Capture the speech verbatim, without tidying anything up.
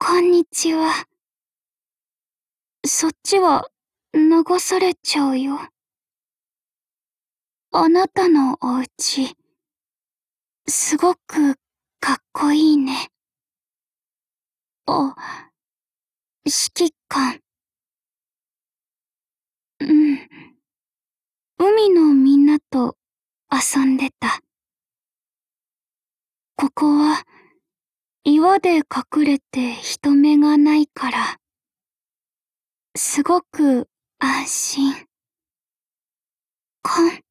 こんにちは。そっちは流されちゃうよ。あなたのお家、すごくかっこいいね。あ、指揮官。うん。海のみんなと遊んでた。ここは岩で隠れて人目がないから、すごく安心。かん。